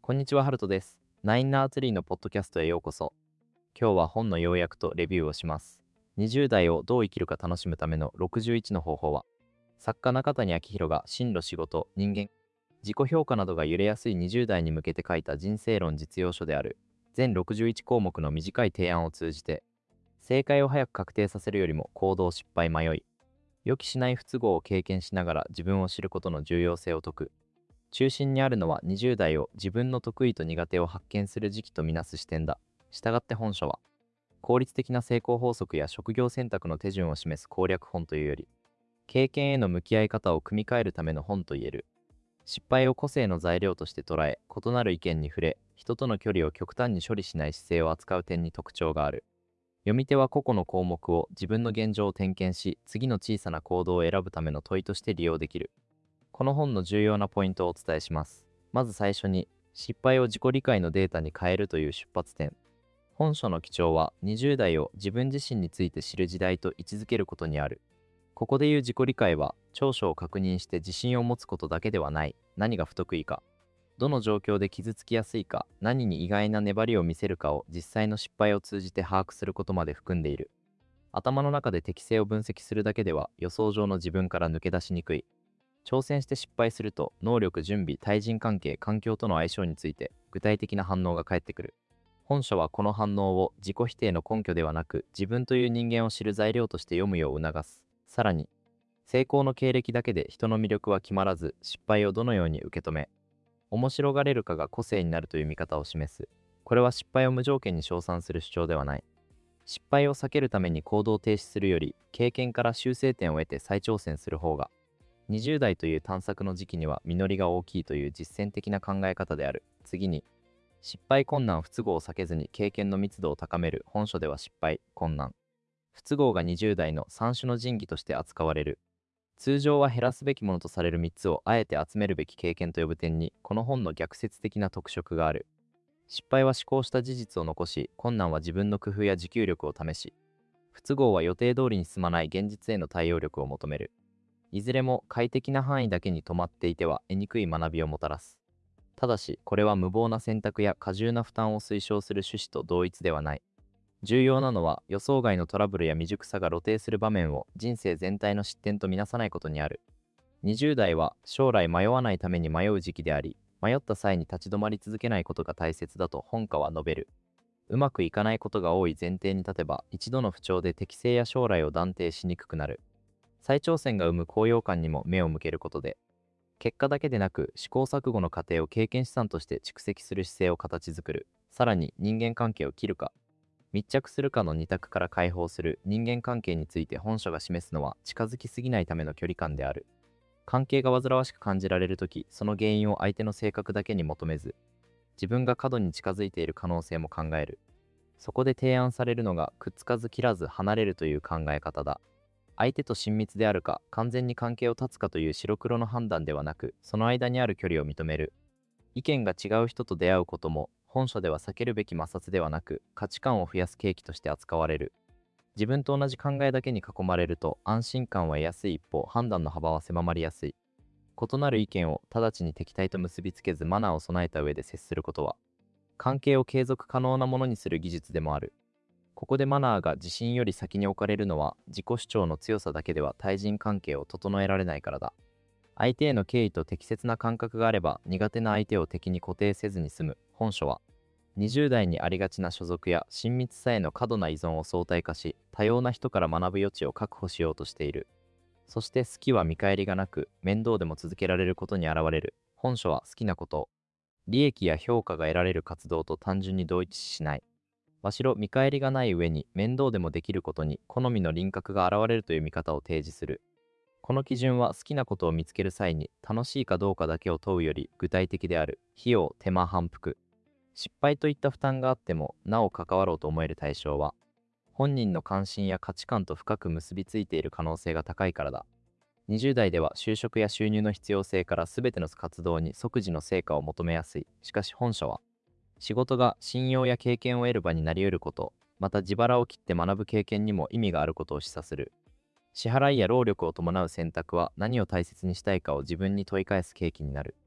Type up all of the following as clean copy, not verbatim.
こんにちは、ハルトです。ナインナーツリーのポッドキャストへようこそ。今日は本の要約とレビューをします。20代をどう生きるか楽しむための61の方法は、作家中谷昭弘が進路、仕事、人間、自己評価などが揺れやすい20代に向けて書いた人生論実用書である。全61項目の短い提案を通じて、正解を早く確定させるよりも行動、失敗、迷い、予期しない不都合を経験しながら自分を知ることの重要性を説く。中心にあるのは20代を自分の得意と苦手を発見する時期とみなす視点だ。したがって本書は、効率的な成功法則や職業選択の手順を示す攻略本というより、経験への向き合い方を組み替えるための本といえる。失敗を個性の材料として捉え、異なる意見に触れ、人との距離を極端に処理しない姿勢を扱う点に特徴がある。読み手は個々の項目を自分の現状を点検し、次の小さな行動を選ぶための問いとして利用できる。この本の重要なポイントをお伝えします。まず最初に、失敗を自己理解のデータに変えるという出発点。本書の基調は20代を自分自身について知る時代と位置づけることにある。ここでいう自己理解は、長所を確認して自信を持つことだけではない。何が不得意か、どの状況で傷つきやすいか、何に意外な粘りを見せるかを実際の失敗を通じて把握することまで含んでいる。頭の中で適性を分析するだけでは予想上の自分から抜け出しにくい。挑戦して失敗すると能力、準備、対人関係、環境との相性について具体的な反応が返ってくる。本書はこの反応を自己否定の根拠ではなく自分という人間を知る材料として読むよう促す。さらに、成功の経歴だけで人の魅力は決まらず、失敗をどのように受け止め、面白がれるかが個性になるという見方を示す。これは失敗を無条件に称賛する主張ではない。失敗を避けるために行動を停止するより、経験から修正点を得て再挑戦する方が、20代という探索の時期には実りが大きいという実践的な考え方である。次に、失敗、困難、不都合を避けずに経験の密度を高める。本書では失敗、困難、不都合が20代の3種の神器として扱われる。通常は減らすべきものとされる3つをあえて集めるべき経験と呼ぶ点に、この本の逆説的な特色がある。失敗は思考した事実を残し、困難は自分の工夫や持久力を試し、不都合は予定通りに進まない現実への対応力を求める。いずれも快適な範囲だけに止まっていては得にくい学びをもたらす。ただし、これは無謀な選択や過重な負担を推奨する趣旨と同一ではない。重要なのは予想外のトラブルや未熟さが露呈する場面を人生全体の失点とみなさないことにある。20代は将来迷わないために迷う時期であり、迷った際に立ち止まり続けないことが大切だと本家は述べる。うまくいかないことが多い前提に立てば、一度の不調で適性や将来を断定しにくくなる。再挑戦が生む高揚感にも目を向けることで、結果だけでなく試行錯誤の過程を経験資産として蓄積する姿勢を形作る。さらに、人間関係を切るか密着するかの二択から解放する。人間関係について本書が示すのは、近づきすぎないための距離感である。関係が煩わしく感じられるとき、その原因を相手の性格だけに求めず、自分が過度に近づいている可能性も考える。そこで提案されるのが、くっつかず切らず離れるという考え方だ。相手と親密であるか、完全に関係を断つかという白黒の判断ではなく、その間にある距離を認める。意見が違う人と出会うことも、本書では避けるべき摩擦ではなく、価値観を増やす契機として扱われる。自分と同じ考えだけに囲まれると安心感は得やすい一方、判断の幅は狭まりやすい。異なる意見を直ちに敵対と結びつけずマナーを備えた上で接することは、関係を継続可能なものにする技術でもある。ここでマナーが自信より先に置かれるのは、自己主張の強さだけでは対人関係を整えられないからだ。相手への敬意と適切な感覚があれば、苦手な相手を敵に固定せずに済む。本書は、20代にありがちな所属や親密さへの過度な依存を相対化し、多様な人から学ぶ余地を確保しようとしている。そして好きは見返りがなく、面倒でも続けられることに現れる。本書は好きなこと、利益や評価が得られる活動と単純に同一しない。むしろ見返りがない上に面倒でもできることに好みの輪郭が現れるという見方を提示する。この基準は好きなことを見つける際に楽しいかどうかだけを問うより具体的である。費用、手間、反復、失敗といった負担があってもなお関わろうと思える対象は、本人の関心や価値観と深く結びついている可能性が高いからだ。20代では就職や収入の必要性から全ての活動に即時の成果を求めやすい。しかし本書は、仕事が信用や経験を得る場になり得ること、また自腹を切って学ぶ経験にも意味があることを示唆する。支払いや労力を伴う選択は何を大切にしたいかを自分に問い返す契機になる。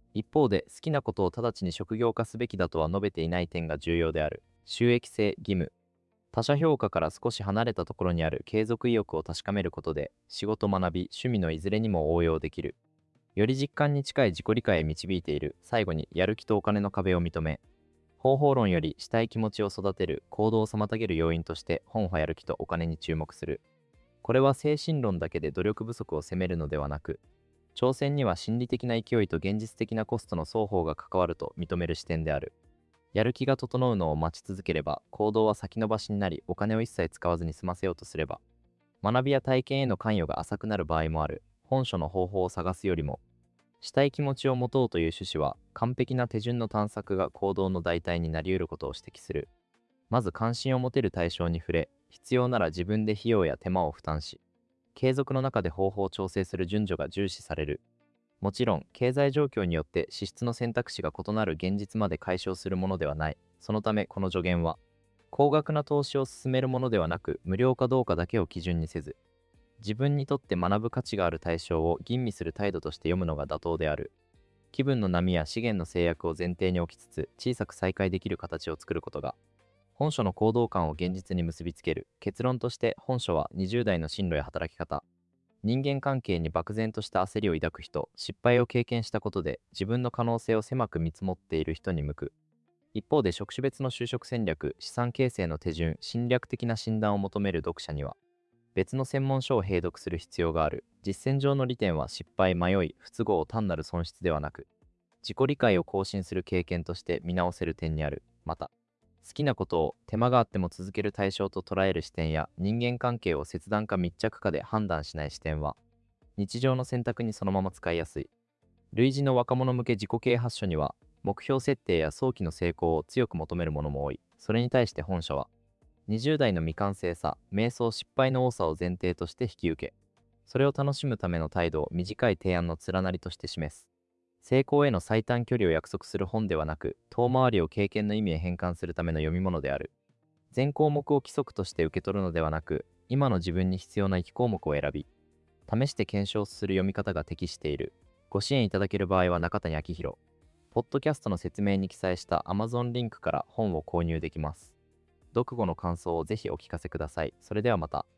一方で、好きなことを直ちに職業化すべきだとは述べていない点が重要である。収益性、義務。他者評価から少し離れたところにある継続意欲を確かめることで、仕事、学び、趣味のいずれにも応用できる。より実感に近い自己理解へ導いている。最後に、やる気とお金の壁を認め、方法論よりしたい気持ちを育てる、行動を妨げる要因として本派やる気とお金に注目する。これは精神論だけで努力不足を責めるのではなく、挑戦には心理的な勢いと現実的なコストの双方が関わると認める視点である。やる気が整うのを待ち続ければ、行動は先延ばしになり、お金を一切使わずに済ませようとすれば、学びや体験への関与が浅くなる場合もある。本書の方法を探すよりも、したい気持ちを持とうという趣旨は、完璧な手順の探索が行動の代替になり得ることを指摘する。まず関心を持てる対象に触れ、必要なら自分で費用や手間を負担し、継続の中で方法を調整する順序が重視される。もちろん、経済状況によって支出の選択肢が異なる現実まで解消するものではない。そのため、この助言は、高額な投資を進めるものではなく、無料かどうかだけを基準にせず、自分にとって学ぶ価値がある対象を吟味する態度として読むのが妥当である。気分の波や資源の制約を前提に置きつつ、小さく再開できる形を作ることが、本書の行動感を現実に結びつける。結論として、本書は20代の進路や働き方、人間関係に漠然とした焦りを抱く人、失敗を経験したことで自分の可能性を狭く見積もっている人に向く。一方で、職種別の就職戦略、資産形成の手順、侵略的な診断を求める読者には、別の専門書を併読する必要がある。実践上の利点は、失敗、迷い、不都合を単なる損失ではなく、自己理解を更新する経験として見直せる点にある。また、好きなことを手間があっても続ける対象と捉える視点や、人間関係を切断か密着かで判断しない視点は、日常の選択にそのまま使いやすい。類似の若者向け自己啓発書には、目標設定や早期の成功を強く求めるものも多い。それに対して本書は、20代の未完成さ、瞑想失敗の多さを前提として引き受け、それを楽しむための態度を短い提案の連なりとして示す。成功への最短距離を約束する本ではなく、遠回りを経験の意味へ変換するための読み物である。全項目を規則として受け取るのではなく、今の自分に必要な1項目を選び、試して検証する読み方が適している。ご支援いただける場合は中谷昭弘。ポッドキャストの説明に記載した Amazon リンクから本を購入できます。読後の感想をぜひお聞かせください。それではまた。